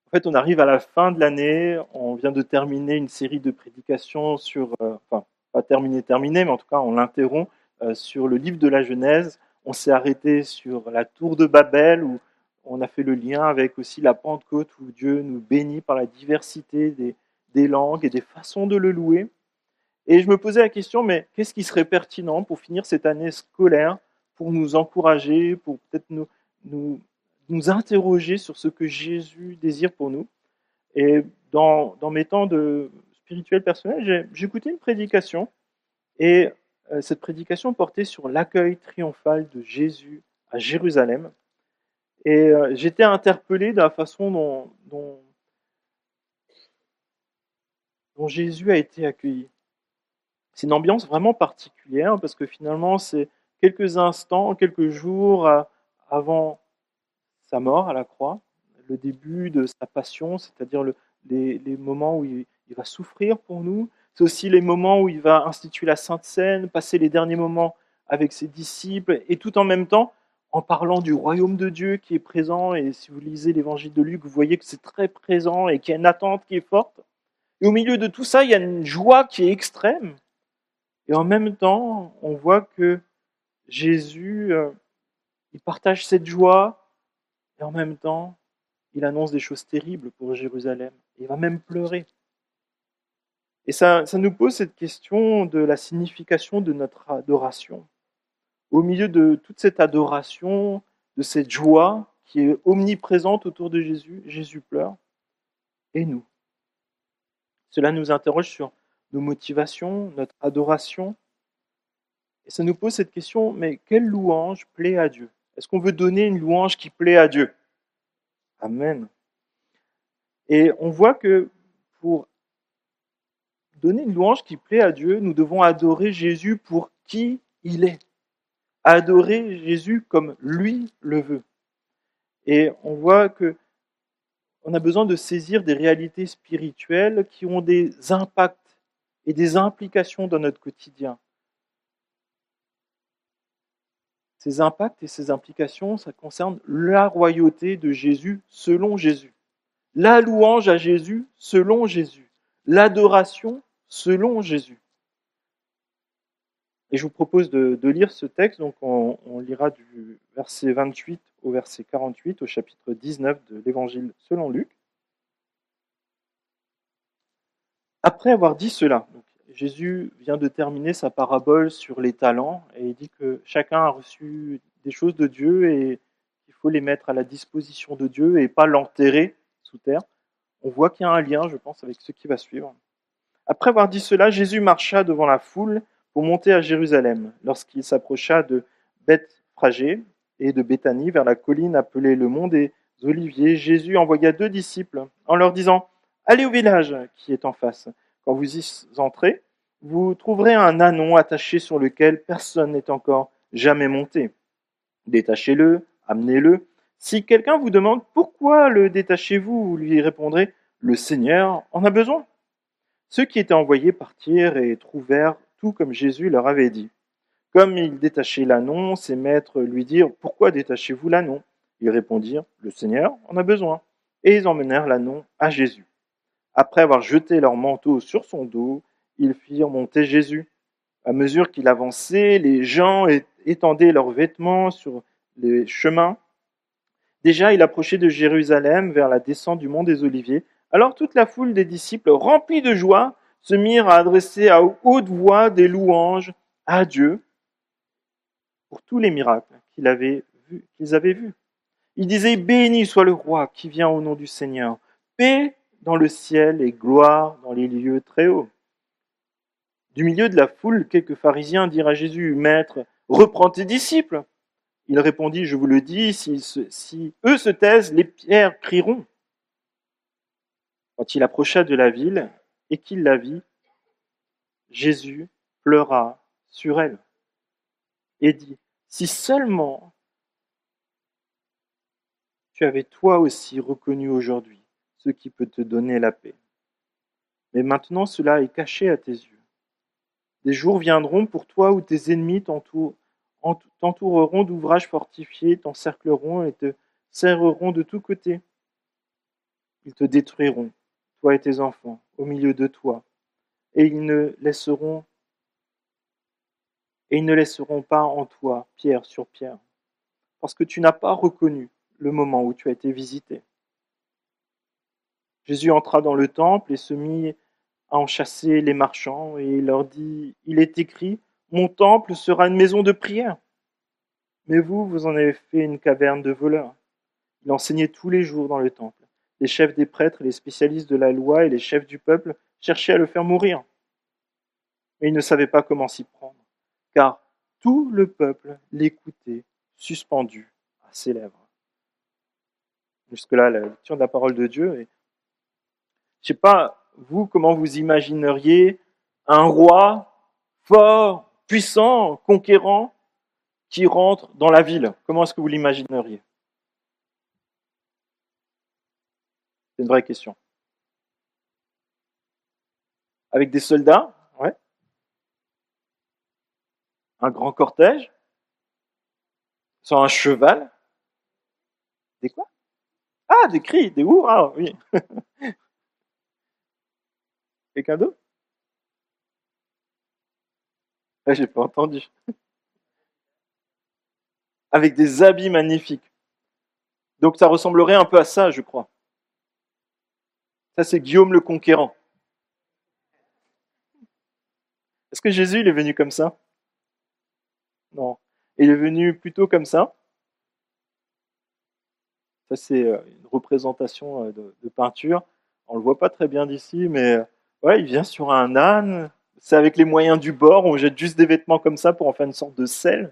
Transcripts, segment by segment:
En fait, on arrive à la fin de l'année, on vient de terminer une série de prédications sur, enfin, pas terminé, mais en tout cas, on l'interrompt sur le livre de la Genèse. On s'est arrêté sur la tour de Babel, où on a fait le lien avec aussi la Pentecôte, où Dieu nous bénit par la diversité des langues et des façons de le louer. Et je me posais la question, mais qu'est-ce qui serait pertinent pour finir cette année scolaire, pour nous encourager, pour peut-être nous, nous interroger sur ce que Jésus désire pour nous. Et dans mes temps de spirituel personnel, j'ai écouté une prédication, et cette prédication portait sur l'accueil triomphal de Jésus à Jérusalem. Et j'étais interpellé de la façon dont Jésus a été accueilli. C'est une ambiance vraiment particulière parce que finalement, c'est quelques instants, quelques jours avant sa mort à la croix, le début de sa passion, c'est-à-dire les moments où il va souffrir pour nous. C'est aussi les moments où il va instituer la Sainte Seine, passer les derniers moments avec ses disciples, et tout en même temps, en parlant du royaume de Dieu qui est présent. Et si vous lisez l'évangile de Luc, vous voyez que c'est très présent et qu'il y a une attente qui est forte. Et au milieu de tout ça, il y a une joie qui est extrême. Et en même temps, on voit que Jésus, il partage cette joie, et en même temps, il annonce des choses terribles pour Jérusalem. Il va même pleurer. Et ça nous pose cette question de la signification de notre adoration. Au milieu de toute cette adoration, de cette joie qui est omniprésente autour de Jésus, Jésus pleure. Et nous? Cela nous interroge sur nos motivations, notre adoration. Et ça nous pose cette question, mais quelle louange plaît à Dieu? Est-ce qu'on veut donner une louange qui plaît à Dieu? Amen. Et on voit que pour donner une louange qui plaît à Dieu, nous devons adorer Jésus pour qui il est. Adorer Jésus comme lui le veut. Et on voit que on a besoin de saisir des réalités spirituelles qui ont des impacts et des implications dans notre quotidien. Ces impacts et ces implications, ça concerne la royauté de Jésus selon Jésus. La louange à Jésus selon Jésus. L'adoration selon Jésus. Et je vous propose de lire ce texte. Donc on lira du verset 28 au verset 48 au chapitre 19 de l'Évangile selon Luc. Après avoir dit cela, donc Jésus vient de terminer sa parabole sur les talents et il dit que chacun a reçu des choses de Dieu et qu'il faut les mettre à la disposition de Dieu et pas l'enterrer sous terre. On voit qu'il y a un lien, je pense, avec ce qui va suivre. Après avoir dit cela, Jésus marcha devant la foule pour monter à Jérusalem. Lorsqu'il s'approcha de Bethphagée et de Béthanie, vers la colline appelée le mont des Oliviers, Jésus envoya 2 disciples en leur disant « Allez au village qui est en face. Quand vous y entrez, vous trouverez un ânon attaché sur lequel personne n'est encore jamais monté. Détachez-le, amenez-le. Si quelqu'un vous demande « Pourquoi le détachez-vous ?» vous lui répondrez « Le Seigneur en a besoin. » Ceux qui étaient envoyés partirent et trouvèrent tout comme Jésus leur avait dit. Comme ils détachaient l'ânon, ses maîtres lui dirent « Pourquoi détachez-vous l'ânon ?» Ils répondirent « Le Seigneur en a besoin. » Et ils emmenèrent l'ânon à Jésus. Après avoir jeté leur manteau sur son dos, ils firent monter Jésus. À mesure qu'il avançait, les gens étendaient leurs vêtements sur les chemins. Déjà, il approchait de Jérusalem vers la descente du mont des Oliviers. Alors toute la foule des disciples, remplis de joie, se mirent à adresser à haute voix des louanges à Dieu pour tous les miracles qu'ils avaient vus. Ils disaient « Béni soit le roi qui vient au nom du Seigneur, paix dans le ciel et gloire dans les lieux très hauts. » Du milieu de la foule, quelques pharisiens dirent à Jésus « Maître, reprends tes disciples. » Il répondit « Je vous le dis, si eux se taisent, les pierres crieront. » Quand il approcha de la ville et qu'il la vit, Jésus pleura sur elle et dit « Si seulement tu avais toi aussi reconnu aujourd'hui ce qui peut te donner la paix. Mais maintenant cela est caché à tes yeux. Des jours viendront pour toi où tes ennemis t'entoureront d'ouvrages fortifiés, t'encercleront et te serreront de tous côtés. Ils te détruiront, toi et tes enfants, au milieu de toi, et ils ne laisseront pas en toi pierre sur pierre, parce que tu n'as pas reconnu le moment où tu as été visité. Jésus entra dans le temple et se mit à en chasser les marchands, et il leur dit, il est écrit, mon temple sera une maison de prière. Mais vous, vous en avez fait une caverne de voleurs. Il enseignait tous les jours dans le temple. Les chefs des prêtres, les spécialistes de la loi et les chefs du peuple cherchaient à le faire mourir. Mais ils ne savaient pas comment s'y prendre, car tout le peuple l'écoutait, suspendu à ses lèvres. Jusque-là, la lecture de la parole de Dieu. Et je ne sais pas, vous, comment vous imagineriez un roi fort, puissant, conquérant, qui rentre dans la ville. Comment est-ce que vous l'imagineriez? C'est une vraie question. Avec des soldats, ouais. Un grand cortège, sur un cheval. Des quoi? Ah, des cris, des hurrahs, oui. Quelqu'un d'autre? Ah, j'ai pas entendu. Avec des habits magnifiques. Donc ça ressemblerait un peu à ça, je crois. Ça, c'est Guillaume le Conquérant. Est-ce que Jésus, il est venu comme ça? Non. Il est venu plutôt comme ça. Ça, c'est une représentation de peinture. On le voit pas très bien d'ici, mais ouais, il vient sur un âne. C'est avec les moyens du bord. On jette juste des vêtements comme ça pour en faire une sorte de selle.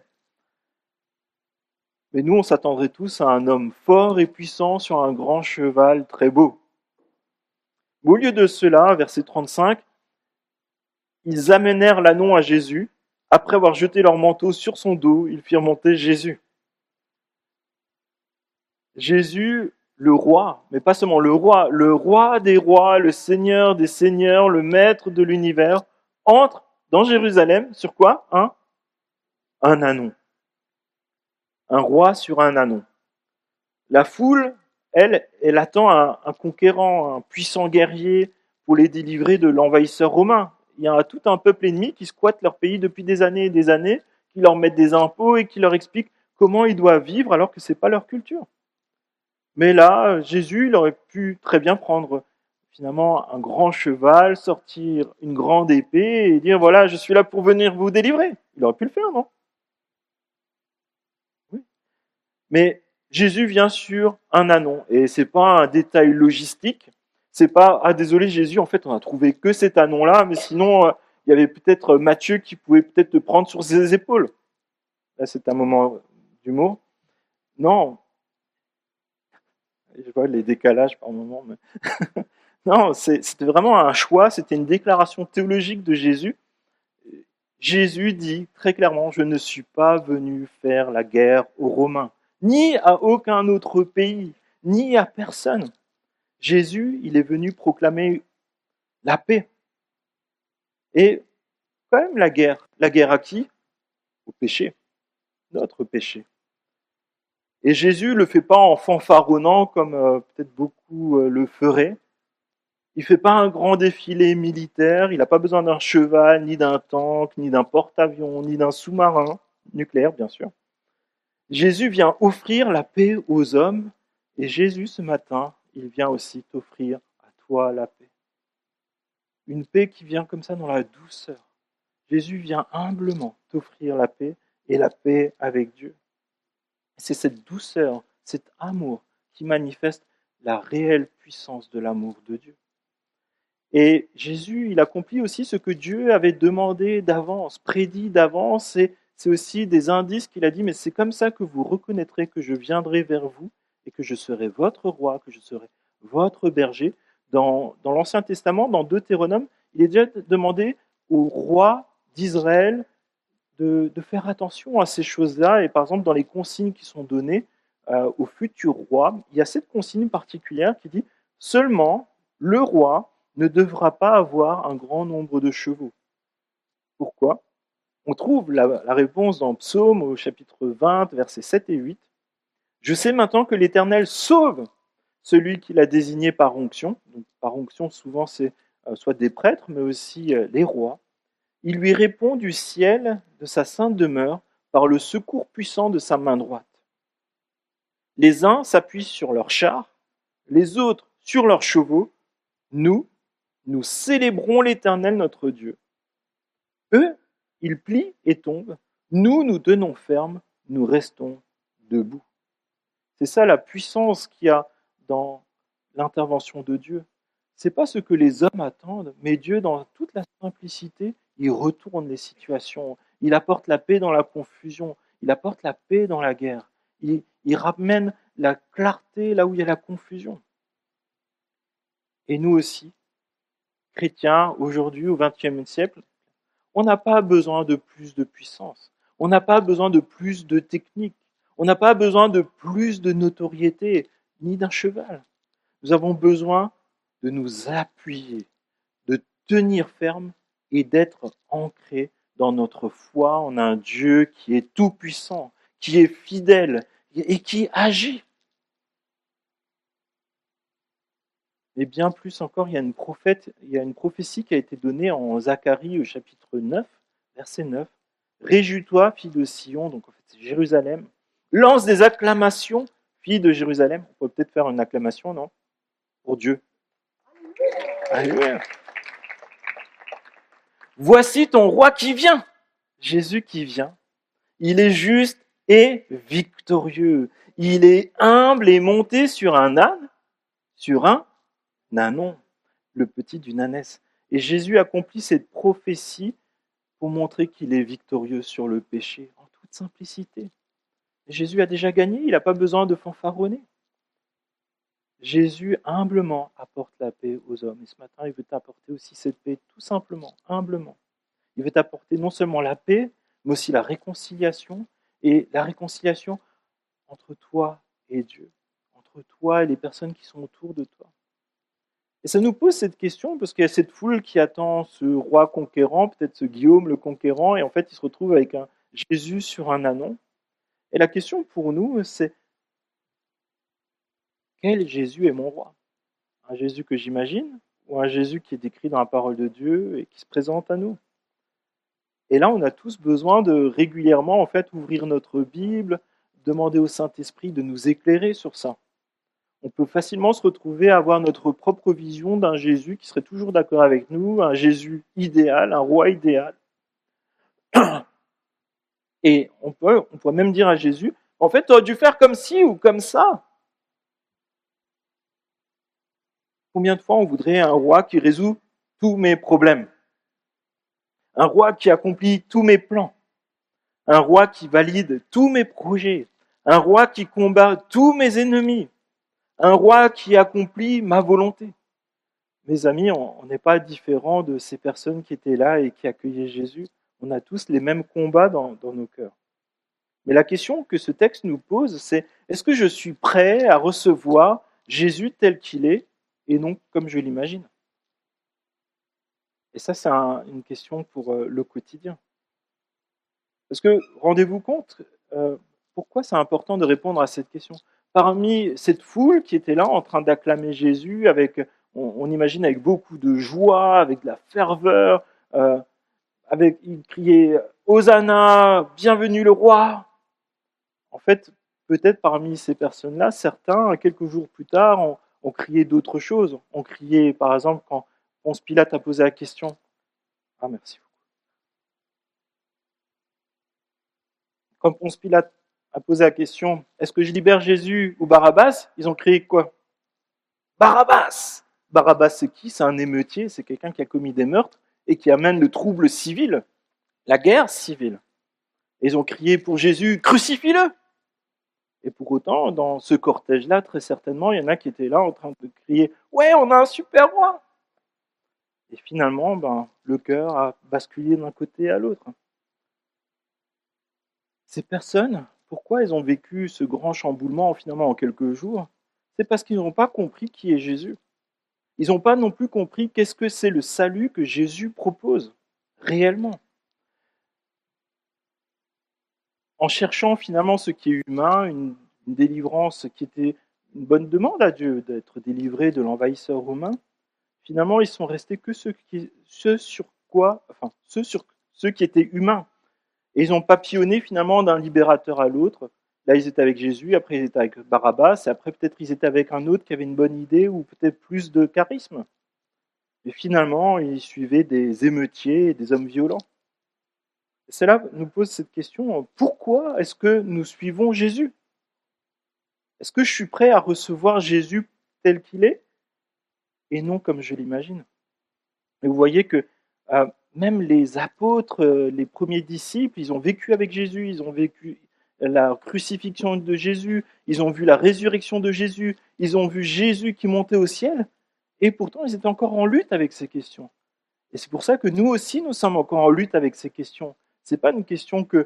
Mais nous, on s'attendrait tous à un homme fort et puissant sur un grand cheval très beau. Mais au lieu de cela, verset 35, ils amenèrent l'ânon à Jésus. Après avoir jeté leur manteau sur son dos, ils firent monter Jésus. Jésus, le roi, mais pas seulement le roi des rois, le seigneur des seigneurs, le maître de l'univers, entre dans Jérusalem sur quoi? Un ânon. Un roi sur un ânon. La foule, elle attend un conquérant, un puissant guerrier pour les délivrer de l'envahisseur romain. Il y a tout un peuple ennemi qui squatte leur pays depuis des années et des années, qui leur met des impôts et qui leur explique comment ils doivent vivre alors que ce n'est pas leur culture. Mais là, Jésus, il aurait pu très bien prendre finalement un grand cheval, sortir une grande épée et dire voilà, je suis là pour venir vous délivrer. Il aurait pu le faire, non? Oui. Mais Jésus vient sur un ânon et c'est pas un détail logistique. C'est pas ah désolé Jésus, en fait on a trouvé que cet ânon-là, mais sinon il y avait peut-être Matthieu qui pouvait peut-être te prendre sur ses épaules. Là c'est un moment d'humour. Non, je vois les décalages par moment. Mais... non, c'était vraiment un choix, c'était une déclaration théologique de Jésus. Jésus dit très clairement, je ne suis pas venu faire la guerre aux Romains, ni à aucun autre pays, ni à personne. Jésus, il est venu proclamer la paix. Et quand même la guerre. La guerre à qui? Au péché, notre péché. Et Jésus ne le fait pas en fanfaronnant comme peut-être beaucoup le feraient. Il ne fait pas un grand défilé militaire, il n'a pas besoin d'un cheval, ni d'un tank, ni d'un porte-avions, ni d'un sous-marin, nucléaire bien sûr. Jésus vient offrir la paix aux hommes, et Jésus ce matin, il vient aussi t'offrir à toi la paix. Une paix qui vient comme ça dans la douceur. Jésus vient humblement t'offrir la paix et la paix avec Dieu. C'est cette douceur, cet amour qui manifeste la réelle puissance de l'amour de Dieu. Et Jésus, il accomplit aussi ce que Dieu avait demandé d'avance, prédit d'avance, et c'est aussi des indices qu'il a dit, mais c'est comme ça que vous reconnaîtrez que je viendrai vers vous et que je serai votre roi, que je serai votre berger. Dans l'Ancien Testament, dans Deutéronome, il est déjà demandé au roi d'Israël de faire attention à ces choses-là. Et par exemple, dans les consignes qui sont données au futur roi, il y a cette consigne particulière qui dit seulement le roi ne devra pas avoir un grand nombre de chevaux. Pourquoi? On trouve la réponse dans Psaume au chapitre 20, versets 7 et 8. Je sais maintenant que l'Éternel sauve celui qu'il a désigné par onction. Donc, par onction, souvent, c'est soit des prêtres, mais aussi les rois. Il lui répond du ciel de sa sainte demeure par le secours puissant de sa main droite. Les uns s'appuient sur leurs chars, les autres sur leurs chevaux. Nous, nous célébrons l'Éternel notre Dieu. Eux, ils plient et tombent. Nous, nous tenons ferme, nous restons debout. C'est ça la puissance qu'il y a dans l'intervention de Dieu. Ce n'est pas ce que les hommes attendent, mais Dieu, dans toute la simplicité, il retourne les situations. Il apporte la paix dans la confusion. Il apporte la paix dans la guerre. Il ramène la clarté là où il y a la confusion. Et nous aussi, chrétiens, aujourd'hui, au XXe siècle, on n'a pas besoin de plus de puissance. On n'a pas besoin de plus de technique. On n'a pas besoin de plus de notoriété, ni d'un cheval. Nous avons besoin de nous appuyer, de tenir ferme et d'être ancrés dans notre foi en un Dieu qui est tout-puissant, qui est fidèle et qui agit. Et bien plus encore, il y a une prophétie qui a été donnée en Zacharie au chapitre 9, verset 9. Réjouis-toi, fille de Sion, donc en fait c'est Jérusalem. Lance des acclamations, fille de Jérusalem. On peut peut-être faire une acclamation, non? Pour Dieu. Alléluia. Voici ton roi qui vient. Jésus qui vient. Il est juste et victorieux. Il est humble et monté sur un âne, sur un ânon, le petit d'une ânesse. Et Jésus accomplit cette prophétie pour montrer qu'il est victorieux sur le péché, en toute simplicité. Et Jésus a déjà gagné, il n'a pas besoin de fanfaronner. Jésus humblement apporte la paix aux hommes. Et ce matin, il veut t'apporter aussi cette paix, tout simplement, humblement. Il veut t'apporter non seulement la paix, mais aussi la réconciliation, et la réconciliation entre toi et Dieu, entre toi et les personnes qui sont autour de toi. Et ça nous pose cette question, parce qu'il y a cette foule qui attend ce roi conquérant, peut-être ce Guillaume le conquérant, et en fait, il se retrouve avec un Jésus sur un ânon. Et la question pour nous, c'est quel Jésus est mon roi? Un Jésus que j'imagine, ou un Jésus qui est décrit dans la parole de Dieu et qui se présente à nous? Et là, on a tous besoin de régulièrement, en fait, ouvrir notre Bible, demander au Saint-Esprit de nous éclairer sur ça. On peut facilement se retrouver à avoir notre propre vision d'un Jésus qui serait toujours d'accord avec nous, un Jésus idéal, un roi idéal. Et on pourrait même dire à Jésus, en fait, tu aurais dû faire comme ci ou comme ça. Combien de fois on voudrait un roi qui résout tous mes problèmes? Un roi qui accomplit tous mes plans? Un roi qui valide tous mes projets? Un roi qui combat tous mes ennemis? Un roi qui accomplit ma volonté? Mes amis, on n'est pas différents de ces personnes qui étaient là et qui accueillaient Jésus. On a tous les mêmes combats dans nos cœurs. Mais la question que ce texte nous pose, c'est est-ce que je suis prêt à recevoir Jésus tel qu'il est et non comme je l'imagine? Et ça, c'est une question pour le quotidien. Parce que, rendez-vous compte, pourquoi c'est important de répondre à cette question? Parmi cette foule qui était là en train d'acclamer Jésus, on imagine avec beaucoup de joie, avec de la ferveur, ils criaient « Hosanna, bienvenue le roi !» En fait, peut-être parmi ces personnes-là, certains, quelques jours plus tard, ont crié d'autres choses. On criait, par exemple, quand Ponce Pilate a posé la question. Ah, merci beaucoup. Quand Ponce Pilate a posé la question, est-ce que je libère Jésus ou Barabbas? Ils ont crié quoi? Barabbas! Barabbas, c'est qui? C'est un émeutier, c'est quelqu'un qui a commis des meurtres et qui amène le trouble civil, la guerre civile. Et ils ont crié pour Jésus, crucifie-le! Et pour autant, dans ce cortège-là, très certainement, il y en a qui étaient là en train de crier « Ouais, on a un super roi !» Et finalement, le cœur a basculé d'un côté à l'autre. Ces personnes, pourquoi elles ont vécu ce grand chamboulement finalement en quelques jours? C'est parce qu'ils n'ont pas compris qui est Jésus. Ils n'ont pas non plus compris qu'est-ce que c'est le salut que Jésus propose réellement. En cherchant finalement ce qui est humain, une délivrance qui était une bonne demande à Dieu d'être délivrés de l'envahisseur romain. Finalement, ils sont restés que ceux qui étaient humains. Et ils ont papillonné finalement d'un libérateur à l'autre. Là, ils étaient avec Jésus, après ils étaient avec Barabbas, et après peut-être ils étaient avec un autre qui avait une bonne idée ou peut-être plus de charisme. Et finalement, ils suivaient des émeutiers et des hommes violents. Et cela nous pose cette question, pourquoi est-ce que nous suivons Jésus? Est-ce que je suis prêt à recevoir Jésus tel qu'il est et non comme je l'imagine? Et vous voyez que même les apôtres, les premiers disciples, ils ont vécu avec Jésus, ils ont vécu la crucifixion de Jésus, ils ont vu la résurrection de Jésus, ils ont vu Jésus qui montait au ciel, et pourtant ils étaient encore en lutte avec ces questions. Et c'est pour ça que nous aussi, nous sommes encore en lutte avec ces questions. Ce n'est pas une question que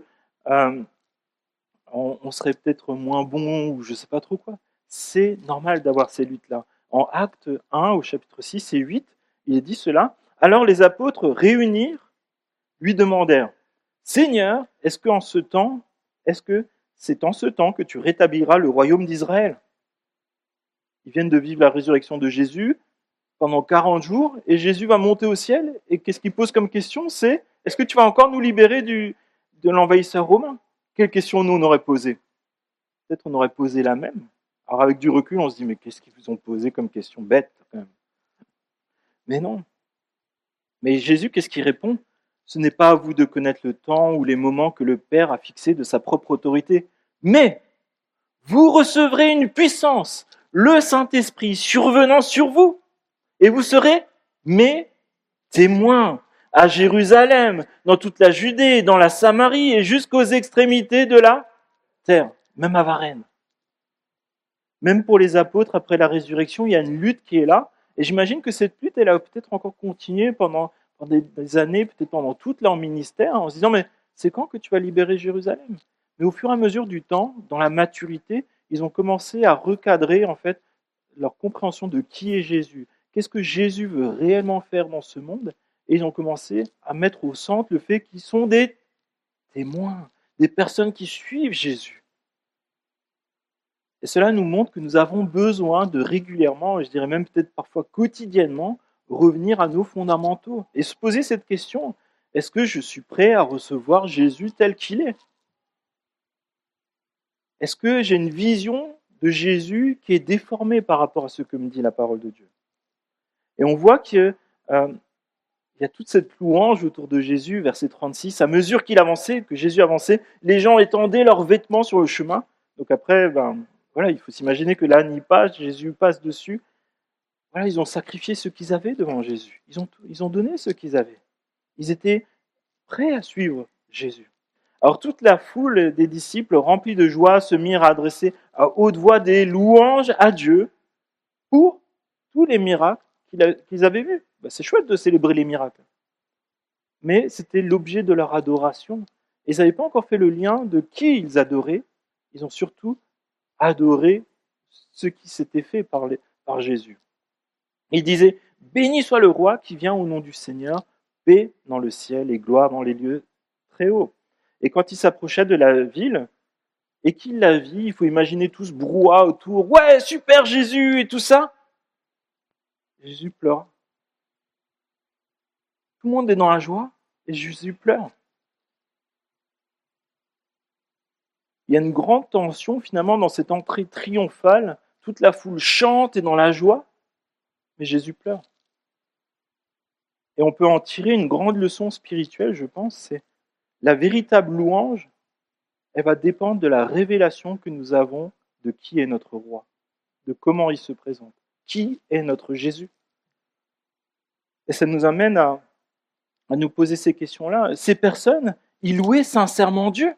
on serait peut-être moins bon ou je ne sais pas trop quoi. C'est normal d'avoir ces luttes-là. En Acte 1, au chapitre 6 et 8, il est dit cela. Alors les apôtres réunirent, lui demandèrent, Seigneur, est-ce que c'est en ce temps que tu rétabliras le royaume d'Israël? Ils viennent de vivre la résurrection de Jésus pendant 40 jours et Jésus va monter au ciel. Et qu'est-ce qu'il pose comme question? C'est, est-ce que tu vas encore nous libérer de l'envahisseur romain? Quelle question nous on aurait posé? Peut-être on aurait posé la même. Alors avec du recul, on se dit, mais qu'est-ce qu'ils vous ont posé comme question bête quand même? Mais non. Mais Jésus, qu'est-ce qu'il répond? Ce n'est pas à vous de connaître le temps ou les moments que le Père a fixés de sa propre autorité, mais vous recevrez une puissance, le Saint-Esprit survenant sur vous, et vous serez mes témoins à Jérusalem, dans toute la Judée, dans la Samarie et jusqu'aux extrémités de la terre, même à Varennes. Même pour les apôtres, après la résurrection, il y a une lutte qui est là. Et j'imagine que cette lutte, elle a peut-être encore continué pendant des années, peut-être pendant tout leur ministère, en se disant, mais c'est quand que tu vas libérer Jérusalem? Mais au fur et à mesure du temps, dans la maturité, ils ont commencé à recadrer en fait leur compréhension de qui est Jésus. Qu'est-ce que Jésus veut réellement faire dans ce monde? Et ils ont commencé à mettre au centre le fait qu'ils sont des témoins, des personnes qui suivent Jésus. Et cela nous montre que nous avons besoin de régulièrement, et je dirais même peut-être parfois quotidiennement, revenir à nos fondamentaux et se poser cette question, est-ce que je suis prêt à recevoir Jésus tel qu'il est? Est-ce que j'ai une vision de Jésus qui est déformée par rapport à ce que me dit la parole de Dieu? Et on voit qu'il y a toute cette louange autour de Jésus, verset 36, à mesure qu'il avançait, que Jésus avançait, les gens étendaient leurs vêtements sur le chemin. Donc après, voilà, il faut s'imaginer que l'âne y passe, Jésus passe dessus. Voilà, ils ont sacrifié ce qu'ils avaient devant Jésus. Ils ont donné ce qu'ils avaient. Ils étaient prêts à suivre Jésus. Alors toute la foule des disciples, remplis de joie, se mirent à adresser à haute voix des louanges à Dieu pour tous les miracles qu'ils avaient vus. C'est chouette de célébrer les miracles. Mais c'était l'objet de leur adoration. Et ils n'avaient pas encore fait le lien de qui ils adoraient. Ils ont surtout adoré ce qui s'était fait par Jésus. Il disait, béni soit le roi qui vient au nom du Seigneur, paix dans le ciel et gloire dans les lieux très hauts. Et quand il s'approcha de la ville et qu'il la vit, il faut imaginer tout ce brouhaha autour. Ouais, super Jésus et tout ça. Jésus pleure. Tout le monde est dans la joie et Jésus pleure. Il y a une grande tension finalement dans cette entrée triomphale. Toute la foule chante et dans la joie, mais Jésus pleure. Et on peut en tirer une grande leçon spirituelle, je pense, c'est la véritable louange, elle va dépendre de la révélation que nous avons de qui est notre roi, de comment il se présente, qui est notre Jésus. Et ça nous amène à nous poser ces questions-là. Ces personnes, ils louaient sincèrement Dieu.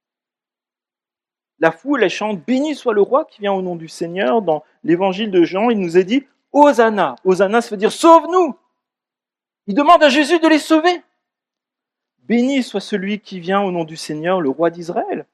La foule, elle chante « Béni soit le roi qui vient au nom du Seigneur ». Dans l'évangile de Jean, il nous est dit « Hosanna ». Hosanna, ça veut dire « Sauve-nous ». Il demande à Jésus de les sauver. Béni soit celui qui vient au nom du Seigneur, le roi d'Israël.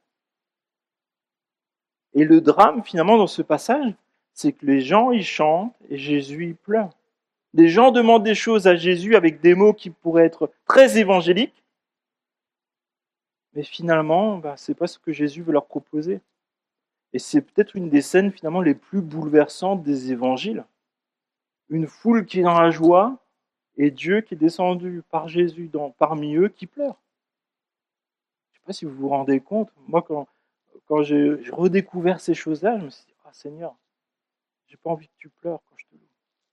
Et le drame, finalement, dans ce passage, c'est que les gens, ils chantent et Jésus, il pleure. Les gens demandent des choses à Jésus avec des mots qui pourraient être très évangéliques, mais finalement, ce n'est pas ce que Jésus veut leur proposer. Et c'est peut-être une des scènes finalement les plus bouleversantes des évangiles. Une foule qui est dans la joie et Dieu qui est descendu par Jésus parmi eux qui pleure. Je ne sais pas si vous vous rendez compte. Moi, quand j'ai redécouvert ces choses-là, je me suis dit, ah Seigneur, j'ai pas envie que tu pleures quand je te loue.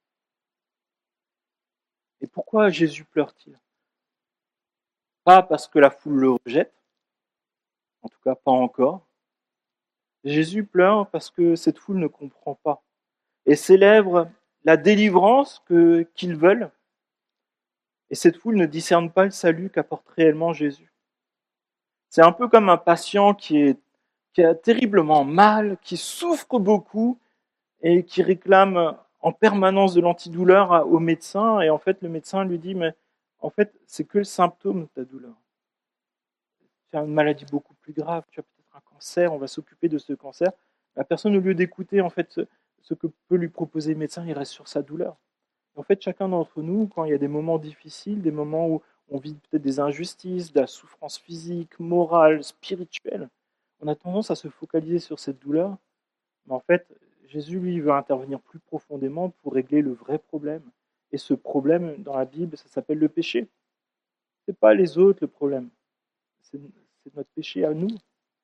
Et pourquoi Jésus pleure-t-il? Pas parce que la foule le rejette, en tout cas pas encore. Jésus pleure parce que cette foule ne comprend pas et célèbre la délivrance qu'ils veulent. Et cette foule ne discerne pas le salut qu'apporte réellement Jésus. C'est un peu comme un patient qui a terriblement mal, qui souffre beaucoup et qui réclame en permanence de l'antidouleur au médecin. Et en fait, le médecin lui dit, mais en fait, c'est que le symptôme de ta douleur. Tu as une maladie beaucoup plus grave, tu as peut-être un cancer, on va s'occuper de ce cancer. La personne, au lieu d'écouter en fait ce que peut lui proposer le médecin, il reste sur sa douleur. En fait, chacun d'entre nous, quand il y a des moments difficiles, des moments où on vit peut-être des injustices, de la souffrance physique, morale, spirituelle, on a tendance à se focaliser sur cette douleur. Mais en fait, Jésus, lui, veut intervenir plus profondément pour régler le vrai problème. Et ce problème, dans la Bible, ça s'appelle le péché. Ce n'est pas les autres le problème. C'est notre péché à nous.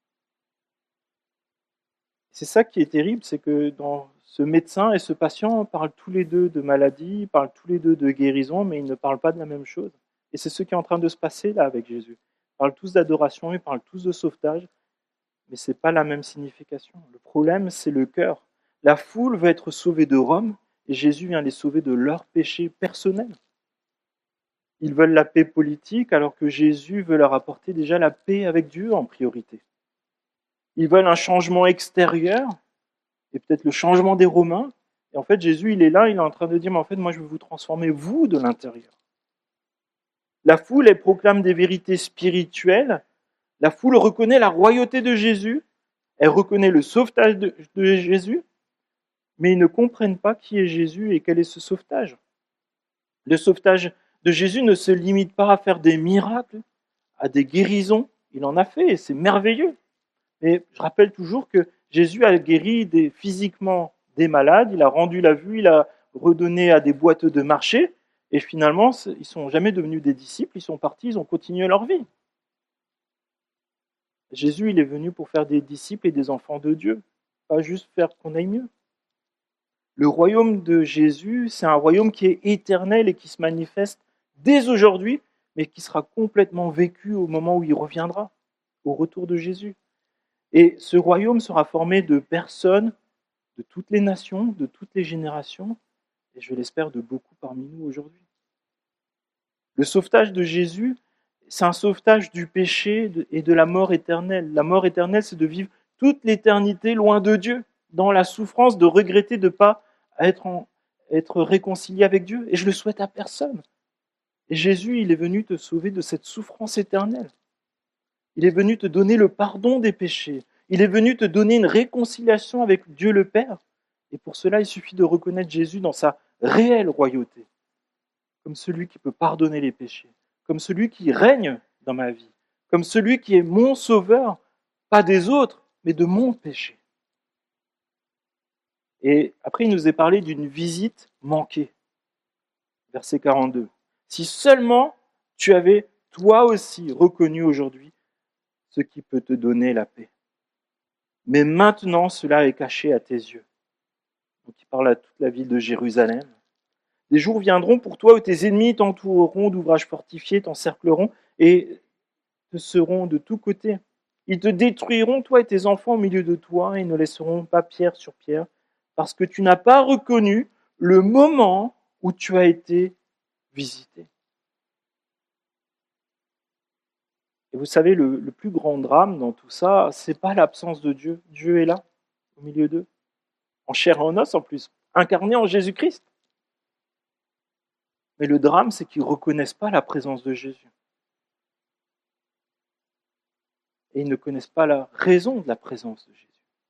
C'est ça qui est terrible, c'est que dans ce médecin et ce patient parlent tous les deux de maladie, parlent tous les deux de guérison, mais ils ne parlent pas de la même chose. Et c'est ce qui est en train de se passer là avec Jésus. Ils parlent tous d'adoration, ils parlent tous de sauvetage, mais ce n'est pas la même signification. Le problème, c'est le cœur. La foule veut être sauvée de Rome, et Jésus vient les sauver de leur péché personnel. Ils veulent la paix politique, alors que Jésus veut leur apporter déjà la paix avec Dieu en priorité. Ils veulent un changement extérieur, et peut-être le changement des Romains. Et en fait, Jésus, il est là, il est en train de dire, mais en fait, moi, je veux vous transformer, vous, de l'intérieur. La foule, elle proclame des vérités spirituelles. La foule reconnaît la royauté de Jésus. Elle reconnaît le sauvetage de Jésus. Mais ils ne comprennent pas qui est Jésus et quel est ce sauvetage. Le sauvetage de Jésus ne se limite pas à faire des miracles, à des guérisons. Il en a fait, et c'est merveilleux. Mais je rappelle toujours que Jésus a guéri physiquement des malades, il a rendu la vue, il a redonné à des boiteux de marcher, et finalement, ils ne sont jamais devenus des disciples, ils sont partis, ils ont continué leur vie. Jésus, il est venu pour faire des disciples et des enfants de Dieu, pas juste faire qu'on aille mieux. Le royaume de Jésus, c'est un royaume qui est éternel et qui se manifeste dès aujourd'hui, mais qui sera complètement vécu au moment où il reviendra, au retour de Jésus. Et ce royaume sera formé de personnes de toutes les nations, de toutes les générations, et je l'espère de beaucoup parmi nous aujourd'hui. Le sauvetage de Jésus, c'est un sauvetage du péché et de la mort éternelle. La mort éternelle, c'est de vivre toute l'éternité loin de Dieu, dans la souffrance de regretter de ne pas être réconcilié avec Dieu. Et je le souhaite à personne. Et Jésus, il est venu te sauver de cette souffrance éternelle. Il est venu te donner le pardon des péchés. Il est venu te donner une réconciliation avec Dieu le Père. Et pour cela, il suffit de reconnaître Jésus dans sa réelle royauté, comme celui qui peut pardonner les péchés, comme celui qui règne dans ma vie, comme celui qui est mon sauveur, pas des autres, mais de mon péché. Et après, il nous est parlé d'une visite manquée. Verset 42. Si seulement tu avais toi aussi reconnu aujourd'hui ce qui peut te donner la paix. Mais maintenant, cela est caché à tes yeux. Donc, il parle à toute la ville de Jérusalem. Des jours viendront pour toi où tes ennemis t'entoureront d'ouvrages fortifiés, t'encercleront et te seront de tous côtés. Ils te détruiront, toi et tes enfants, au milieu de toi, et ne laisseront pas pierre sur pierre, parce que tu n'as pas reconnu le moment où tu as été visité. Et vous savez, le plus grand drame dans tout ça, c'est pas l'absence de Dieu. Dieu est là, au milieu d'eux, en chair et en os en plus, incarné en Jésus-Christ. Mais le drame, c'est qu'ils ne reconnaissent pas la présence de Jésus. Et ils ne connaissent pas la raison de la présence de Jésus.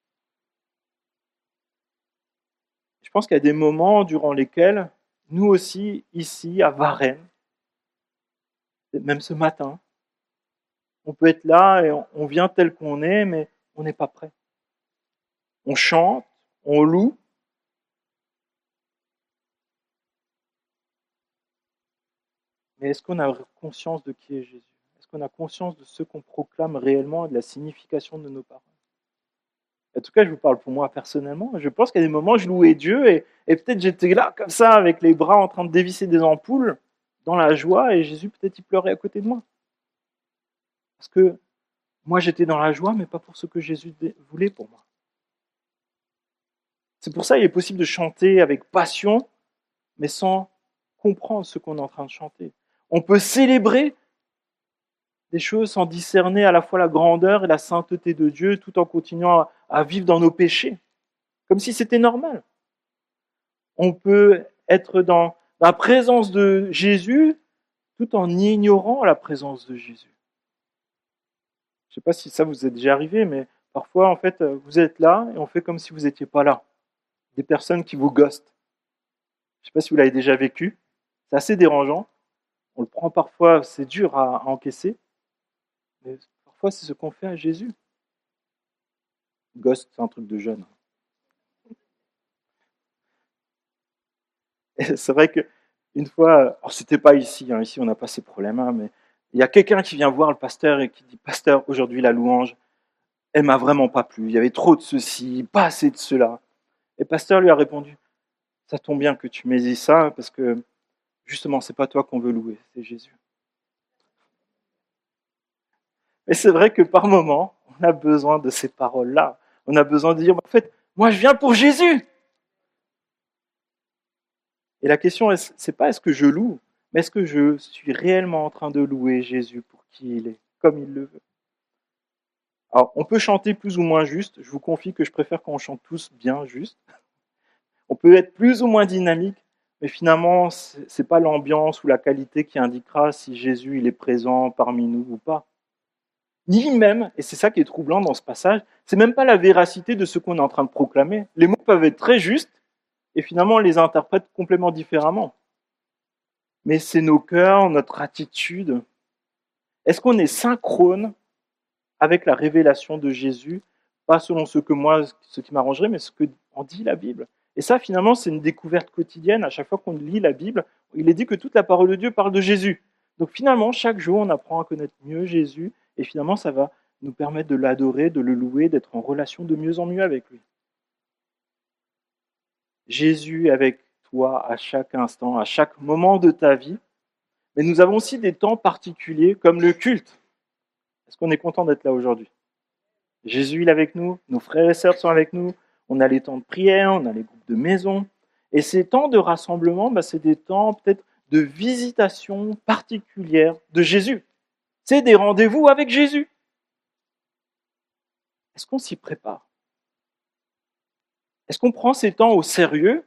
Je pense qu'il y a des moments durant lesquels, nous aussi, ici, à Varennes, même ce matin, on peut être là et on vient tel qu'on est, mais on n'est pas prêt. On chante, on loue. Mais est-ce qu'on a conscience de qui est Jésus? Est-ce qu'on a conscience de ce qu'on proclame réellement et de la signification de nos paroles? En tout cas, je vous parle pour moi personnellement. Je pense qu'à des moments, je louais Dieu et peut-être j'étais là comme ça, avec les bras en train de dévisser des ampoules, dans la joie, et Jésus, peut-être, il pleurait à côté de moi. Parce que moi, j'étais dans la joie, mais pas pour ce que Jésus voulait pour moi. C'est pour ça qu'il est possible de chanter avec passion, mais sans comprendre ce qu'on est en train de chanter. On peut célébrer des choses sans discerner à la fois la grandeur et la sainteté de Dieu, tout en continuant à vivre dans nos péchés, comme si c'était normal. On peut être dans la présence de Jésus tout en ignorant la présence de Jésus. Je ne sais pas si ça vous est déjà arrivé, mais parfois, en fait, vous êtes là et on fait comme si vous n'étiez pas là. Des personnes qui vous ghostent. Je ne sais pas si vous l'avez déjà vécu. C'est assez dérangeant. On le prend parfois, c'est dur à encaisser. Mais parfois, c'est ce qu'on fait à Jésus. Ghost, c'est un truc de jeune. Et c'est vrai qu'une fois, c'était pas ici, ici on n'a pas ces problèmes, mais il y a quelqu'un qui vient voir le pasteur et qui dit, pasteur, aujourd'hui la louange, elle m'a vraiment pas plu. Il y avait trop de ceci, pas assez de cela. Et le pasteur lui a répondu, ça tombe bien que tu m'aies dit ça, parce que justement, c'est pas toi qu'on veut louer, c'est Jésus. Et c'est vrai que par moments, on a besoin de ces paroles-là. On a besoin de dire, en fait, moi je viens pour Jésus. Et la question, c'est pas est-ce que je loue, mais est-ce que je suis réellement en train de louer Jésus pour qui il est, comme il le veut. Alors, on peut chanter plus ou moins juste. Je vous confie que je préfère qu'on chante tous bien juste. On peut être plus ou moins dynamique, mais finalement, c'est pas l'ambiance ou la qualité qui indiquera si Jésus il est présent parmi nous ou pas. Ni même, et c'est ça qui est troublant dans ce passage, c'est même pas la véracité de ce qu'on est en train de proclamer. Les mots peuvent être très justes, et finalement on les interprète complètement différemment. Mais c'est nos cœurs, notre attitude. Est-ce qu'on est synchrone avec la révélation de Jésus, pas selon ce qui m'arrangerait, mais ce que en dit la Bible? Et ça, finalement, c'est une découverte quotidienne. À chaque fois qu'on lit la Bible, il est dit que toute la parole de Dieu parle de Jésus. Donc finalement, chaque jour, on apprend à connaître mieux Jésus, et finalement, ça va nous permettre de l'adorer, de le louer, d'être en relation de mieux en mieux avec lui. Jésus avec toi à chaque instant, à chaque moment de ta vie. Mais nous avons aussi des temps particuliers comme le culte. Est-ce qu'on est content d'être là aujourd'hui? Jésus il est avec nous, nos frères et sœurs sont avec nous, on a les temps de prière, on a les groupes de maison. Et ces temps de rassemblement, c'est des temps peut-être de visitation particulière de Jésus. C'est des rendez-vous avec Jésus. Est-ce qu'on s'y prépare? Est-ce qu'on prend ces temps au sérieux?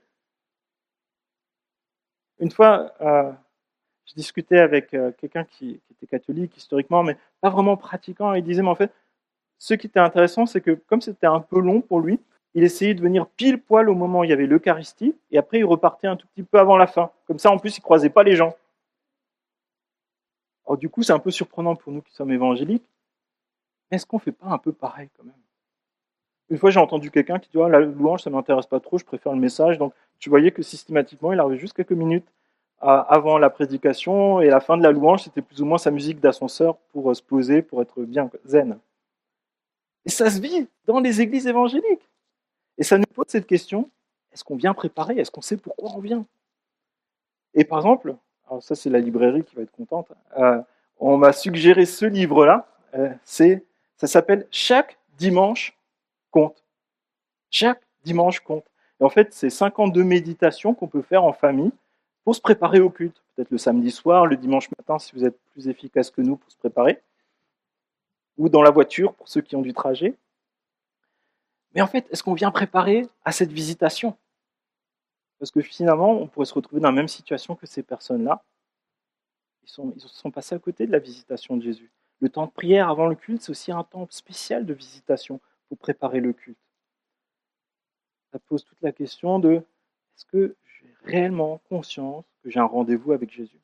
Une fois, je discutais avec quelqu'un qui était catholique historiquement, mais pas vraiment pratiquant, et il disait, mais en fait, ce qui était intéressant, c'est que comme c'était un peu long pour lui, il essayait de venir pile poil au moment où il y avait l'Eucharistie, et après il repartait un tout petit peu avant la fin. Comme ça, en plus, il ne croisait pas les gens. Alors du coup, c'est un peu surprenant pour nous qui sommes évangéliques, mais est-ce qu'on ne fait pas un peu pareil quand même? Une fois, j'ai entendu quelqu'un qui dit, la louange, ça ne m'intéresse pas trop, je préfère le message. Donc, tu voyais que systématiquement, il arrivait juste quelques minutes avant la prédication, et la fin de la louange, c'était plus ou moins sa musique d'ascenseur pour se poser, pour être bien zen. Et ça se vit dans les églises évangéliques. Et ça nous pose cette question, est-ce qu'on vient préparer? Est-ce qu'on sait pourquoi on vient? Et par exemple, alors ça c'est la librairie qui va être contente, on m'a suggéré ce livre-là, ça s'appelle Chaque dimanche compte. Chaque dimanche compte. Et en fait, c'est 52 méditations qu'on peut faire en famille pour se préparer au culte. Peut-être le samedi soir, le dimanche matin si vous êtes plus efficace que nous pour se préparer, ou dans la voiture pour ceux qui ont du trajet. Mais en fait, est-ce qu'on vient préparer à cette visitation? Parce que finalement, on pourrait se retrouver dans la même situation que ces personnes-là. Ils sont passés à côté de la visitation de Jésus. Le temps de prière avant le culte, c'est aussi un temps spécial de visitation pour préparer le culte. Ça pose toute la question de est-ce que j'ai réellement conscience que j'ai un rendez-vous avec Jésus?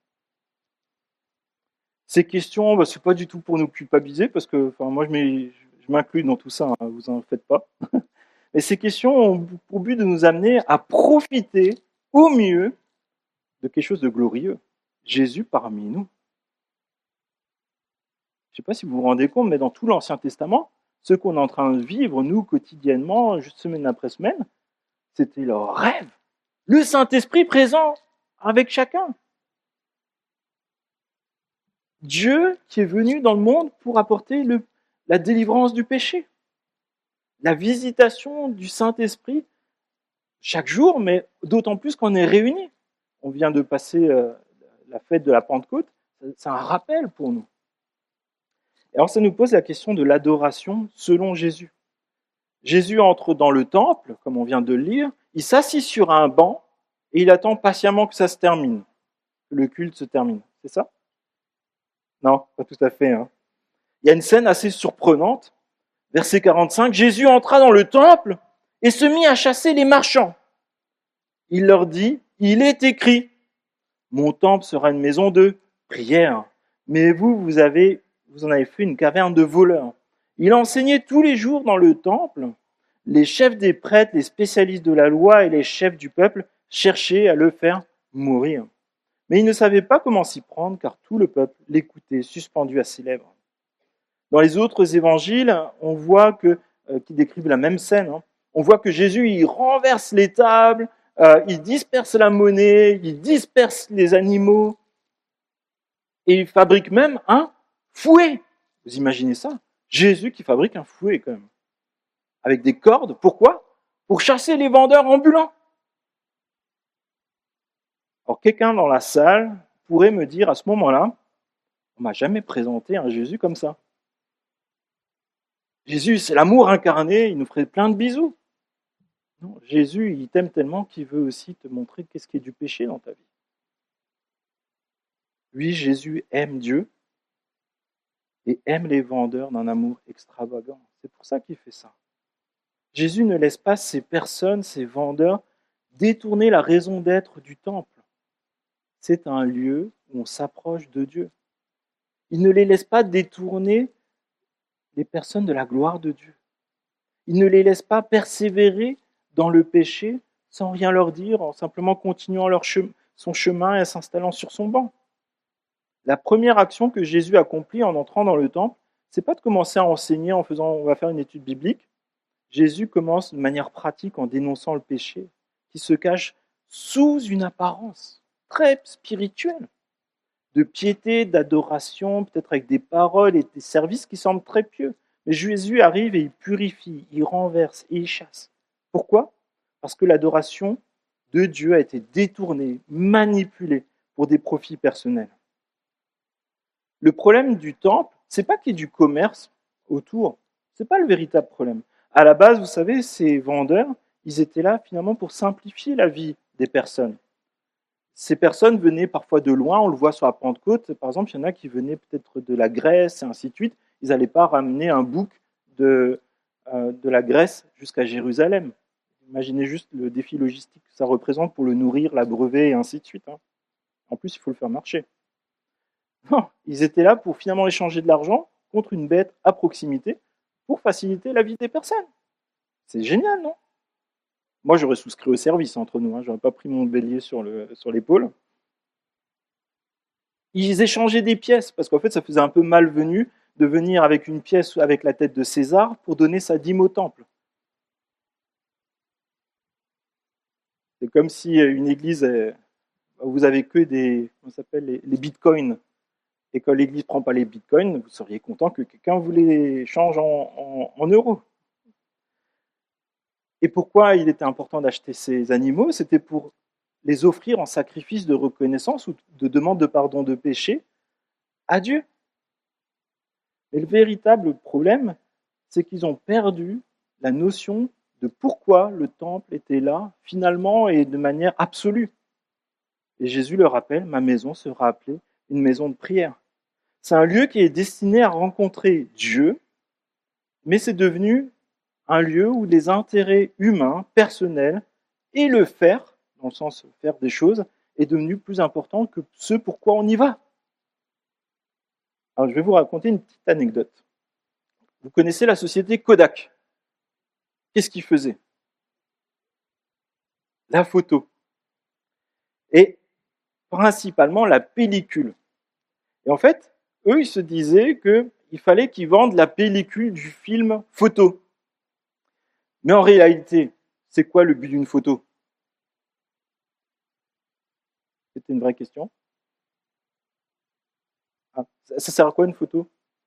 Ces questions, ce n'est pas du tout pour nous culpabiliser, parce que moi je m'inclus dans tout ça, hein, vous en faites pas. Mais ces questions ont pour but de nous amener à profiter au mieux de quelque chose de glorieux. Jésus parmi nous. Je ne sais pas si vous vous rendez compte, mais dans tout l'Ancien Testament, ce qu'on est en train de vivre, nous, quotidiennement, juste semaine après semaine, c'était leur rêve. Le Saint-Esprit présent avec chacun. Dieu qui est venu dans le monde pour apporter la délivrance du péché. La visitation du Saint-Esprit chaque jour, mais d'autant plus qu'on est réunis. On vient de passer la fête de la Pentecôte, c'est un rappel pour nous. Et alors ça nous pose la question de l'adoration selon Jésus. Jésus entre dans le temple, comme on vient de le lire, il s'assit sur un banc et il attend patiemment que ça se termine, que le culte se termine. C'est ça? Non, pas tout à fait. Hein. Il y a une scène assez surprenante. Verset 45, Jésus entra dans le temple et se mit à chasser les marchands. Il leur dit, il est écrit, mon temple sera une maison de prière, mais vous en avez fait une caverne de voleurs. Il enseignait tous les jours dans le temple. Les chefs des prêtres, les spécialistes de la loi et les chefs du peuple cherchaient à le faire mourir. Mais ils ne savaient pas comment s'y prendre, car tout le peuple l'écoutait, suspendu à ses lèvres. Dans les autres évangiles, on voit qui décrivent la même scène. Hein. On voit que Jésus, il renverse les tables, il disperse la monnaie, il disperse les animaux, et il fabrique même un fouet. Vous imaginez ça? Jésus qui fabrique un fouet quand même. Avec des cordes, pourquoi? Pour chasser les vendeurs ambulants. Alors quelqu'un dans la salle pourrait me dire à ce moment-là, on m'a jamais présenté un Jésus comme ça. Jésus, c'est l'amour incarné, il nous ferait plein de bisous. Non, Jésus, il t'aime tellement qu'il veut aussi te montrer qu'est-ce qui est du péché dans ta vie. Oui, Jésus aime Dieu et aime les vendeurs d'un amour extravagant. C'est pour ça qu'il fait ça. Jésus ne laisse pas ces personnes, ces vendeurs, détourner la raison d'être du temple. C'est un lieu où on s'approche de Dieu. Il ne les laisse pas détourner les personnes de la gloire de Dieu. Il ne les laisse pas persévérer dans le péché sans rien leur dire, en simplement continuant son chemin et s'installant sur son banc. La première action que Jésus accomplit en entrant dans le temple, c'est pas de commencer à enseigner en faisant on va faire une étude biblique. Jésus commence de manière pratique en dénonçant le péché qui se cache sous une apparence très spirituelle, de piété, d'adoration, peut-être avec des paroles et des services qui semblent très pieux. Mais Jésus arrive et il purifie, il renverse et il chasse. Pourquoi? Parce que l'adoration de Dieu a été détournée, manipulée pour des profits personnels. Le problème du temple, c'est pas qu'il y ait du commerce autour. C'est pas le véritable problème. À la base, vous savez, ces vendeurs, ils étaient là finalement pour simplifier la vie des personnes. Ces personnes venaient parfois de loin, on le voit sur la Pentecôte, par exemple, il y en a qui venaient peut-être de la Grèce et ainsi de suite. Ils n'allaient pas ramener un bouc de la Grèce jusqu'à Jérusalem. Imaginez juste le défi logistique que ça représente pour le nourrir, l'abreuver et ainsi de suite. Hein. En plus, il faut le faire marcher. Non, ils étaient là pour finalement échanger de l'argent contre une bête à proximité pour faciliter la vie des personnes. C'est génial, non? Moi, j'aurais souscrit au service entre nous, hein. J'aurais pas pris mon bélier sur l'épaule. Ils échangeaient des pièces, parce qu'en fait, ça faisait un peu malvenu de venir avec une pièce avec la tête de César pour donner sa dîme au temple. C'est comme si une église, vous avez que les bitcoins, et quand l'église ne prend pas les bitcoins, vous seriez content que quelqu'un vous les change en euros. Et pourquoi il était important d'acheter ces animaux? C'était pour les offrir en sacrifice de reconnaissance ou de demande de pardon de péché à Dieu. Mais le véritable problème, c'est qu'ils ont perdu la notion de pourquoi le temple était là, finalement et de manière absolue. Et Jésus le rappelle, ma maison sera appelée une maison de prière. C'est un lieu qui est destiné à rencontrer Dieu, mais c'est devenu un lieu où les intérêts humains, personnels, et le faire, dans le sens faire des choses, est devenu plus important que ce pourquoi on y va. Alors je vais vous raconter une petite anecdote. Vous connaissez la société Kodak. Qu'est-ce qu'ils faisaient? la photo et principalement la pellicule. Et en fait, eux, ils se disaient qu'il fallait qu'ils vendent la pellicule du film photo. Mais en réalité, c'est quoi le but d'une photo? C'était une vraie question. Ah, ça sert à quoi une photo?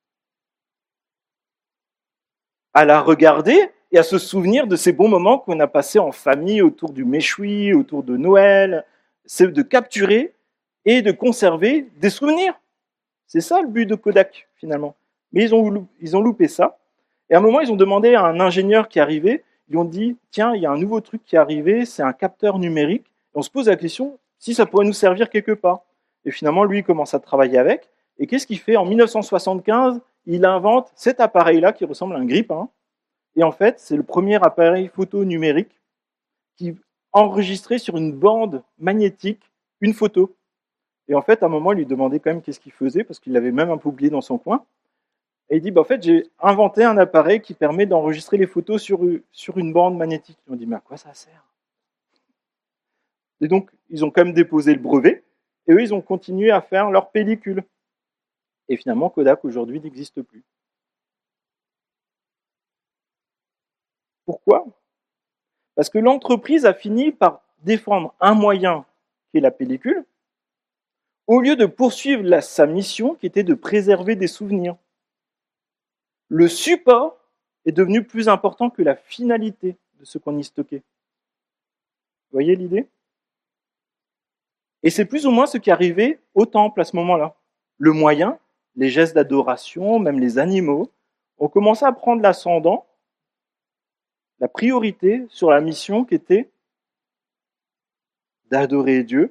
À la regarder et à se souvenir de ces bons moments qu'on a passés en famille autour du méchoui, autour de Noël. C'est de capturer et de conserver des souvenirs. C'est ça le but de Kodak, finalement. Mais ils ont loupé ça. Et à un moment, ils ont demandé à un ingénieur qui arrivait, ils ont dit, tiens, il y a un nouveau truc qui est arrivé, c'est un capteur numérique. Et on se pose la question si ça pourrait nous servir quelque part. Et finalement, lui, il commence à travailler avec. Et qu'est-ce qu'il fait? En 1975, il invente cet appareil-là qui ressemble à un grille-pain. Et en fait, c'est le premier appareil photo numérique qui enregistrait sur une bande magnétique une photo. Et en fait, à un moment, il lui demandait quand même qu'est-ce qu'il faisait, parce qu'il l'avait même un peu oublié dans son coin. Et il dit, bah, en fait, j'ai inventé un appareil qui permet d'enregistrer les photos sur une bande magnétique. Ils ont dit, mais à quoi ça sert? Et donc, ils ont quand même déposé le brevet, et eux, ils ont continué à faire leur pellicule. Et finalement, Kodak, aujourd'hui, n'existe plus. Pourquoi? Parce que l'entreprise a fini par défendre un moyen qui est la pellicule, au lieu de poursuivre sa mission qui était de préserver des souvenirs. Le support est devenu plus important que la finalité de ce qu'on y stockait. Vous voyez l'idée? Et c'est plus ou moins ce qui arrivait au temple à ce moment-là. Le moyen, les gestes d'adoration, même les animaux, ont commencé à prendre l'ascendant, la priorité sur la mission qui était d'adorer Dieu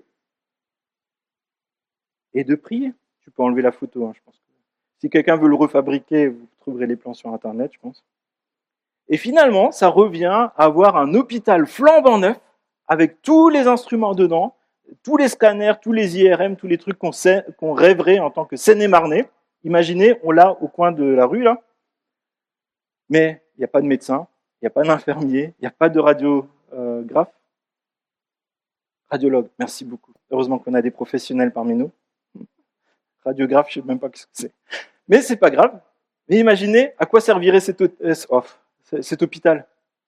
et de prier. Tu peux enlever la photo, je pense. Si quelqu'un veut le refabriquer, vous trouverez les plans sur Internet, je pense. Et finalement, ça revient à avoir un hôpital flambant neuf, avec tous les instruments dedans, tous les scanners, tous les IRM, tous les trucs qu'on rêverait en tant que Seine-et-Marnais. Imaginez, on l'a au coin de la rue, là. Mais il n'y a pas de médecin, il n'y a pas d'infirmier, il n'y a pas de radiographe. Radiologue, merci beaucoup. Heureusement qu'on a des professionnels parmi nous. Radiographe, je ne sais même pas ce que c'est. Mais c'est pas grave. Mais imaginez à quoi servirait cet hôpital.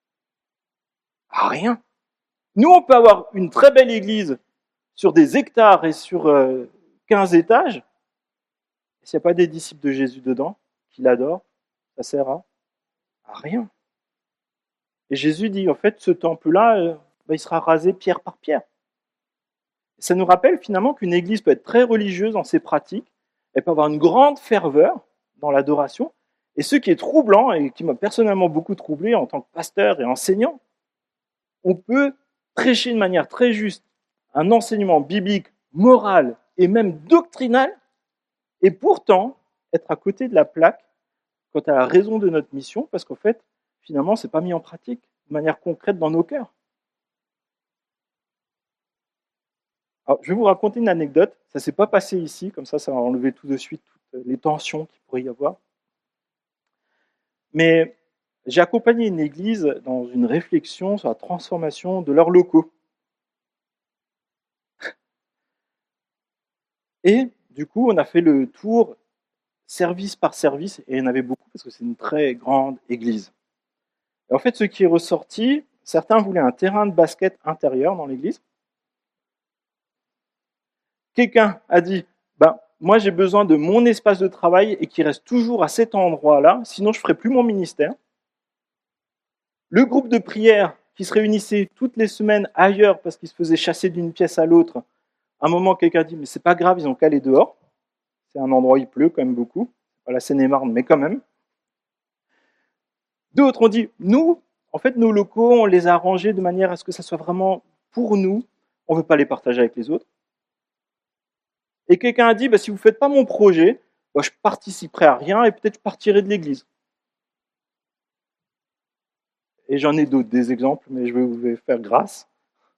À rien. Nous, on peut avoir une très belle église sur des hectares et sur 15 étages. S'il n'y a pas des disciples de Jésus dedans, qui l'adorent, ça sert à rien. Et Jésus dit, en fait, ce temple-là, il sera rasé pierre par pierre. Ça nous rappelle finalement qu'une église peut être très religieuse dans ses pratiques, elle peut avoir une grande ferveur dans l'adoration, et ce qui est troublant, et qui m'a personnellement beaucoup troublé en tant que pasteur et enseignant, on peut prêcher de manière très juste un enseignement biblique, moral et même doctrinal, et pourtant être à côté de la plaque quant à la raison de notre mission, parce qu'en fait, finalement, ce n'est pas mis en pratique de manière concrète dans nos cœurs. Alors, je vais vous raconter une anecdote. Ça ne s'est pas passé ici, comme ça va enlever tout de suite toutes les tensions qu'il pourrait y avoir. Mais j'ai accompagné une église dans une réflexion sur la transformation de leurs locaux. Et du coup, on a fait le tour service par service, et il y en avait beaucoup parce que c'est une très grande église. Et en fait, ce qui est ressorti, certains voulaient un terrain de basket intérieur dans l'église. Quelqu'un a dit, moi j'ai besoin de mon espace de travail et qui reste toujours à cet endroit-là, sinon je ne ferai plus mon ministère. Le groupe de prière qui se réunissait toutes les semaines ailleurs parce qu'ils se faisaient chasser d'une pièce à l'autre, à un moment quelqu'un dit, mais c'est pas grave, ils ont qu'à aller dehors. C'est un endroit où il pleut quand même beaucoup, pas la Seine-et-Marne, mais quand même. D'autres ont dit, nous, en fait, nos locaux, on les a arrangés de manière à ce que ça soit vraiment pour nous, on ne veut pas les partager avec les autres. Et quelqu'un a dit, si vous ne faites pas mon projet, je participerai à rien et peut-être je partirai de l'église. Et j'en ai d'autres, des exemples, mais je vais vous faire grâce.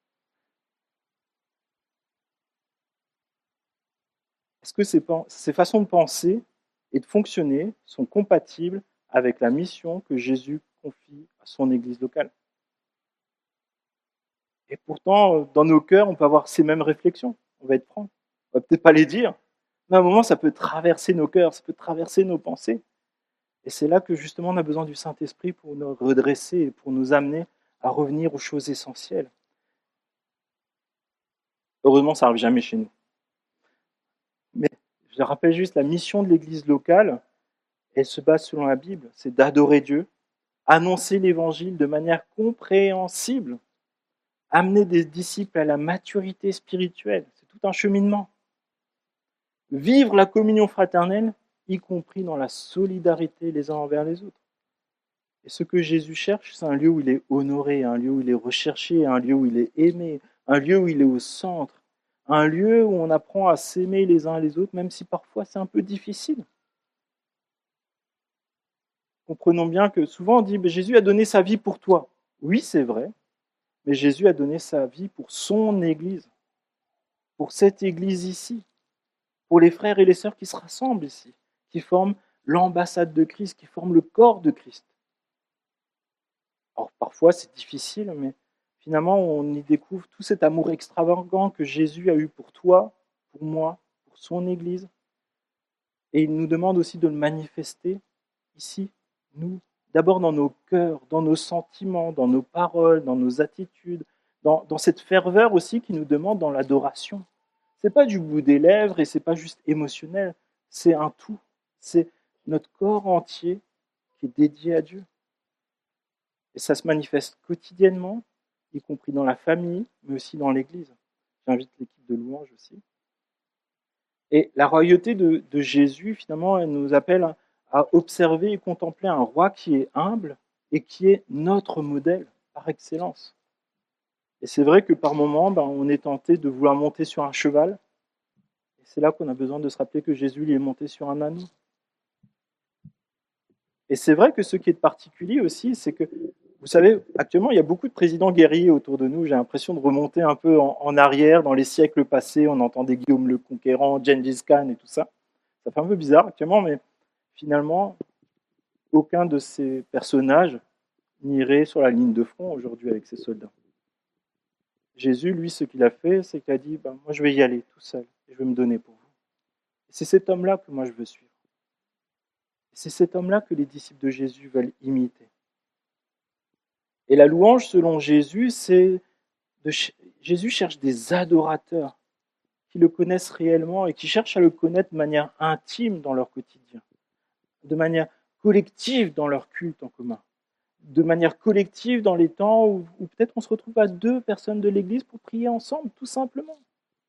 Est-ce que ces façons de penser et de fonctionner sont compatibles avec la mission que Jésus confie à son église locale? Et pourtant, dans nos cœurs, on peut avoir ces mêmes réflexions. On va être franc. On va peut-être pas les dire, mais à un moment, ça peut traverser nos cœurs, ça peut traverser nos pensées. Et c'est là que justement, on a besoin du Saint-Esprit pour nous redresser et pour nous amener à revenir aux choses essentielles. Heureusement, ça n'arrive jamais chez nous. Mais je rappelle juste, la mission de l'Église locale, elle se base selon la Bible, c'est d'adorer Dieu, annoncer l'Évangile de manière compréhensible, amener des disciples à la maturité spirituelle, c'est tout un cheminement. Vivre la communion fraternelle, y compris dans la solidarité les uns envers les autres. Et ce que Jésus cherche, c'est un lieu où il est honoré, un lieu où il est recherché, un lieu où il est aimé, un lieu où il est au centre, un lieu où on apprend à s'aimer les uns les autres, même si parfois c'est un peu difficile. Comprenons bien que souvent on dit Jésus a donné sa vie pour toi. Oui, c'est vrai, mais Jésus a donné sa vie pour son Église, pour cette Église ici, pour les frères et les sœurs qui se rassemblent ici, qui forment l'ambassade de Christ, qui forment le corps de Christ. Alors parfois c'est difficile, mais finalement on y découvre tout cet amour extravagant que Jésus a eu pour toi, pour moi, pour son Église. Et il nous demande aussi de le manifester ici, nous, d'abord dans nos cœurs, dans nos sentiments, dans nos paroles, dans nos attitudes, dans cette ferveur aussi qui nous demande dans l'adoration. Ce n'est pas du bout des lèvres et ce n'est pas juste émotionnel, c'est un tout. C'est notre corps entier qui est dédié à Dieu. Et ça se manifeste quotidiennement, y compris dans la famille, mais aussi dans l'Église. J'invite l'équipe de louange aussi. Et la royauté de Jésus, finalement, elle nous appelle à observer et contempler un roi qui est humble et qui est notre modèle par excellence. Et c'est vrai que par moments, on est tenté de vouloir monter sur un cheval. Et c'est là qu'on a besoin de se rappeler que Jésus lui est monté sur un âne. Et c'est vrai que ce qui est de particulier aussi, c'est que, vous savez, actuellement, il y a beaucoup de présidents guerriers autour de nous. J'ai l'impression de remonter un peu en arrière, dans les siècles passés. On entendait Guillaume le Conquérant, Gengis Khan et tout ça. Ça fait un peu bizarre actuellement, mais finalement, aucun de ces personnages n'irait sur la ligne de front aujourd'hui avec ses soldats. Jésus, lui, ce qu'il a fait, c'est qu'il a dit moi, je vais y aller tout seul et je vais me donner pour vous. Et c'est cet homme-là que moi, je veux suivre. Et c'est cet homme-là que les disciples de Jésus veulent imiter. Et la louange, selon Jésus, Jésus cherche des adorateurs qui le connaissent réellement et qui cherchent à le connaître de manière intime dans leur quotidien, de manière collective dans leur culte en commun, de manière collective dans les temps où peut-être on se retrouve à 2 personnes de l'Église pour prier ensemble, tout simplement.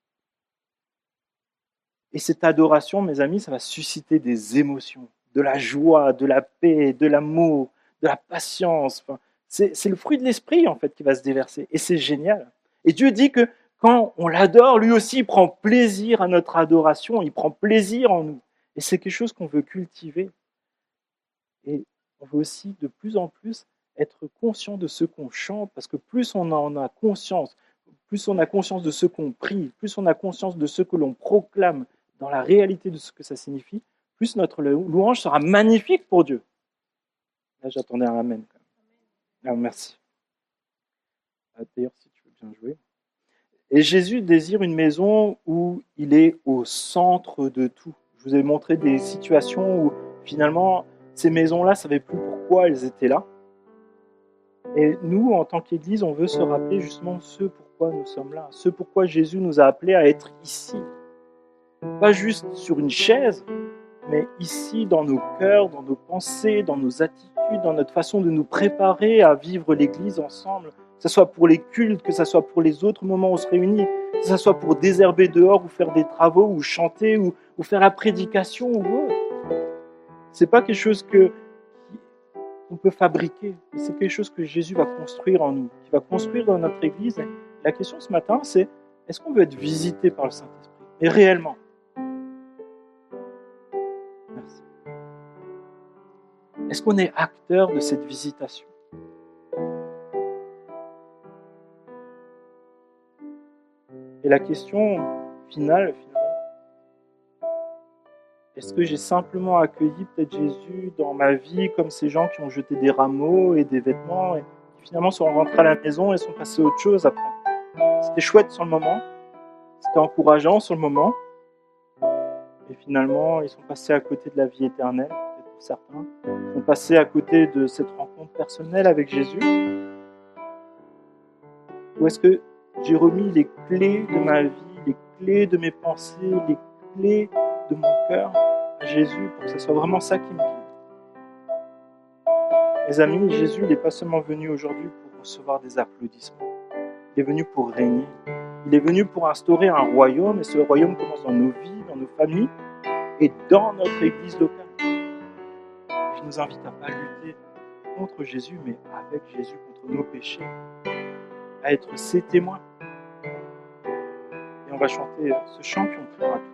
Et cette adoration, mes amis, ça va susciter des émotions, de la joie, de la paix, de l'amour, de la patience. Enfin, c'est le fruit de l'esprit, en fait, qui va se déverser. Et c'est génial. Et Dieu dit que quand on l'adore, lui aussi, il prend plaisir à notre adoration, il prend plaisir en nous. Et c'est quelque chose qu'on veut cultiver. Et on veut aussi de plus en plus être conscient de ce qu'on chante, parce que plus on en a conscience, plus on a conscience de ce qu'on prie, plus on a conscience de ce que l'on proclame dans la réalité de ce que ça signifie, plus notre louange sera magnifique pour Dieu. Là, j'attendais un amen. Ah, merci. D'ailleurs, si tu veux bien jouer. Et Jésus désire une maison où il est au centre de tout. Je vous ai montré des situations où finalement, ces maisons-là ne savaient plus pourquoi elles étaient là. Et nous, en tant qu'Église, on veut se rappeler justement ce pourquoi nous sommes là, ce pourquoi Jésus nous a appelés à être ici. Pas juste sur une chaise, mais ici dans nos cœurs, dans nos pensées, dans nos attitudes, dans notre façon de nous préparer à vivre l'Église ensemble, que ce soit pour les cultes, que ce soit pour les autres moments où on se réunit, que ce soit pour désherber dehors ou faire des travaux ou chanter ou faire la prédication ou autre. C'est pas quelque chose qu'on peut fabriquer, mais c'est quelque chose que Jésus va construire en nous, qui va construire dans notre Église. Et la question ce matin, c'est est-ce qu'on veut être visité par le Saint-Esprit? Et réellement. Merci. Est-ce qu'on est acteur de cette visitation? Et la question finale, est-ce que j'ai simplement accueilli peut-être Jésus dans ma vie comme ces gens qui ont jeté des rameaux et des vêtements et qui finalement sont rentrés à la maison et sont passés à autre chose après? C'était chouette sur le moment, c'était encourageant sur le moment, et finalement, ils sont passés à côté de la vie éternelle, peut-être pour certains. Ils sont passés à côté de cette rencontre personnelle avec Jésus. Ou est-ce que j'ai remis les clés de ma vie, les clés de mes pensées, les clés de mon cœur à Jésus pour que ce soit vraiment ça qui me guide? Mes amis, Jésus n'est pas seulement venu aujourd'hui pour recevoir des applaudissements. Il est venu pour régner. Il est venu pour instaurer un royaume, et ce royaume commence dans nos vies, dans nos familles et dans notre église locale. Je nous invite à ne pas lutter contre Jésus, mais avec Jésus contre nos péchés, à être ses témoins. Et on va chanter ce chant, puis on priera.